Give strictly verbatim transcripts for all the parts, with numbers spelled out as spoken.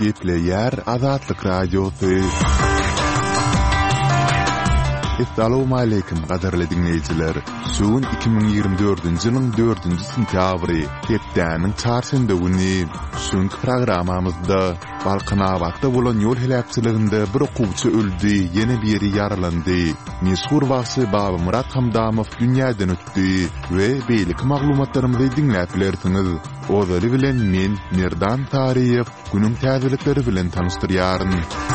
Gepleyer Azatlyk Radiosu. Assalamu alaykum gaderli dinleyijiler. Şuun iki bin ýygrimi dördünji ýylyň dördünji sentýabry, hepdäniň çarşamba güni şuňky programamyzda Balkanabatda bolan ýol helakçylygynda bir okuwçy öldü, ýene biri ýaralandy. Meşhur wagty Baba Murat Hamdamow dünýäden ötdi we beýlik maglumatlarymyzy dinläp bilersiňiz. Ozary bilen men Mirdan Tariýew günüň täzelikleri bilen tanıştyrýaryn.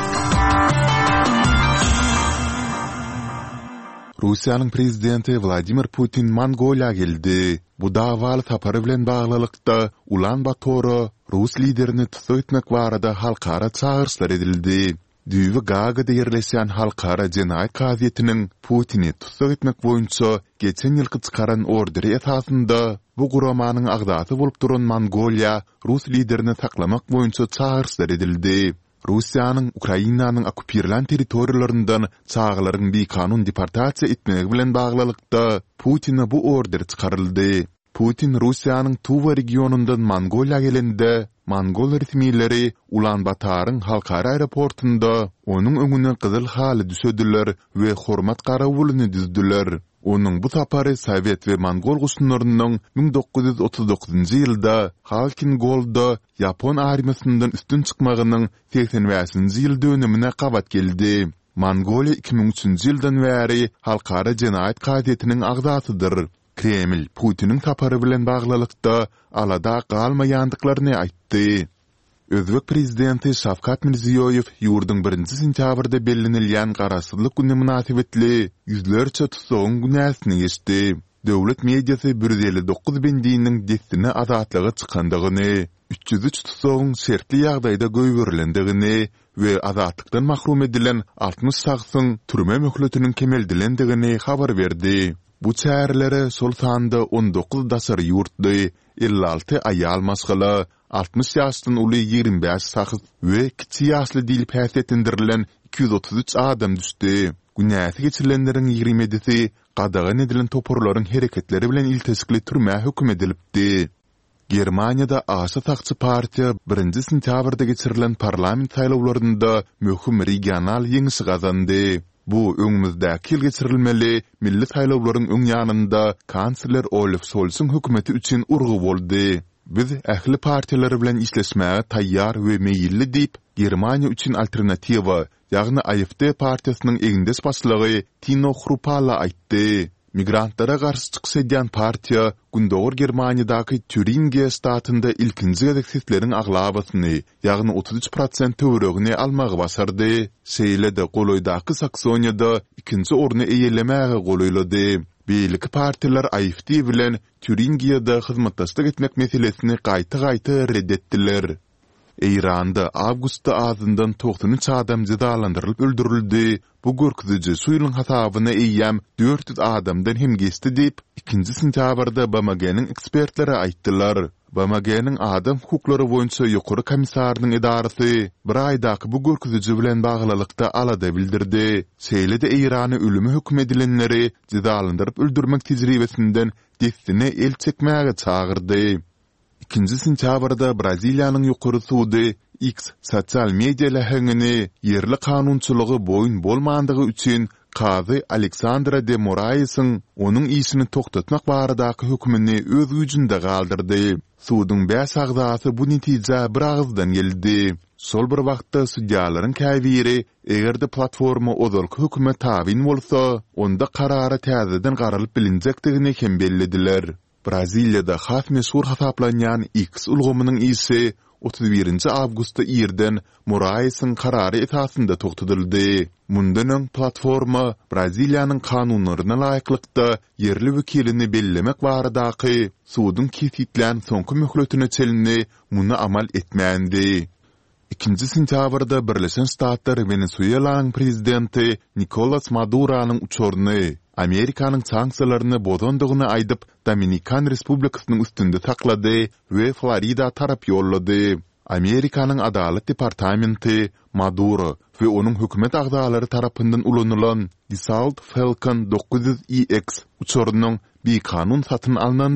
Russiýanyň prezidenti Vladimir Putin Mongoliýa geldi. Bu dawal tapary bilen baglylykda Ulan-Bator Rus liderini tutmak barada halkara çağırışlar edildi. Düýbi Gagada ýerleşýän halkara jenaýat gazetiniň Putini tutsak etmek boýunça geçen ýylky çykaran orderi esasında bu guramanyň agdaty bolup duran Mongoliýa Rus liderini saklamak boýunça çağırışlar edildi. Russiýanyň Ukrainanyň okupirlan territoriýalaryndan çağlaryň bir kanun deportasiýa etmegi bilen baglylykda Putin'e bu order çykaryldy. Putin Russiýanyň Tuva regionundan Mongoliýa gelende Mongol resmiýetleri Ulan-Batoryň halkara aeroportunda onuň öňüne gyzyl haly düşediler we hormat garawylyny düzdiler. Onuň bu tapary Sowet we Mongol gussunlarynyň bin dokuz ýüz otuz dokuzynjy ýylda Halkin Golda Yapon armiýasyndan üstün çykmagynyň seksen beşinji ýyl dönemine gabat geldi. Mongoliýa iki bin üçinji ýyldan bäri halkara jenaýat gazetiniň agzatydyr. Kreml Putiniň tapary bilen baglylykda alada galmaýandyklaryny aýtdy. Özbek prezidenti Şavkat Mirziýoýew ýurduň birinji sentýabrda bellenilýän garasyzlyk güni münasibetli ýüzlerçe tutsagyň günäsini geçdi. Döwlet mediasy bir yüz elli dokuz bendiniň destine azatlygy çykandygyny, üç yüz üç tutsagyň şertli ýagdaýda göýberilendигini we azatlykdan mahrum edilen altmış şahsyň türme möhletiniň kemeldilendigini habar berdi. Bu çäherlere sol sanda on dokuz dasar ýurtdy, elli alty aýal masgaly, altmış ýaşdan uly ýigirmi beş şahs we kiçi ýaşly diýilip häsiýetlendirilen iki yüz otuz üç adam düşdi. Günäsi geçirilenleriň ýigirmi ýedisi gadagan edilen toporlaryň hereketleri bilen iltesikli türme hökm edilipdi. Germaniýada aşa takçy partiýa birinji sentýabrda geçirilen parlament saýlawlarynda möhüm regional ýeňişi gazandy. Bu öňümüzdäki ýyl geçirilmeli milli saýlawlaryň öň ýanynda kansler Olaf Scholz'un hökümeti üçin urgu boldy. Biz ähli partiýalar bilen işleşmäge taýýar we meýilli diýip Germaniýa üçin alternatiwa, ýagny A F D partiýasynyň eňdes başlygy Tino Chrupalla aýtdy. Migrantlara garşy çykyş edýän partiýa Gündoğur Germaniýadaky Türingiýa statynda ilkinji gezekleriň aglabasyny, ýagny otuz üç prosent töweregini almagy başardy. Şeýle-de Goloýdaky Saksoniýada ikinji orny eýelemäge golaýlady. Beýleki partiýalar A F D bilen Türingiýada hyzmatdaşlyk etmek meselesini gaýta-gaýta reddetdiler. Eýranda awgustda azyndan doksan üç adam cezalandyrylyp öldürildi. Bu görküzüji suýlyň hasabyna eýýäm dört yüz adamdan hem geçdi diýip ikinji sentýabrda B M G'niň ekspertleri aýtdylar. B M G'niň adam hukuklary boýunça ýokary komissarynyň edarasy bir aýdaky bu görküzüji bilen baglylykda alada bildirdi. Şeýle-de Eýrany ölüme hökm edilenleri cezalandyryp öldürmek tejribesinden destine el çekmäge çağırdy. İkinji sentýabrda Braziliýanyň ýokary sudy X sosial media lahaňyny yerli kanunçylygy boyun bolmandygy üçin Kazy Alexandra de Moraesyň onuň işini toktatmak baradaky hökmüni öz güýjünde galdyrdy. Sudyň beş agzasy bu netije bir agzdan geldi. Sol bir wagtda sudyalaryň käbiri egerde platforma ozalky höküme tabin bolsa, onda karara täzeden garalyp bilinjekdigini hem bellediler. Braziliýada has meşhur hasaplanýan X ulgamynyň isi otuz birinji awgustda ýerden Moraesyň karary esasında toktatyldy. Mundan platforma Braziliýanyň kanunlaryna laýyklykda yerli wekilini bellemek baradaky sudyň kesitlen soňky möhletine çelini muny amal etmändi. İkinji sentýabrda Birleşen Ştatlar Venezuelanyň prezidenti Nicolas Maduronyň uçurny Amerikanyň sanksiýalaryny bozandygyny aýdyp Dominikan Respublikasynyň üstünde taklady we Florida tarap ýollady. Amerikanyň Adalet Departamenti Maduro we onuň hökümet agdalary tarapyndan ulanylan Dassault Falcon dokuz yüz E X uçurunyň bir kanun satyn alynan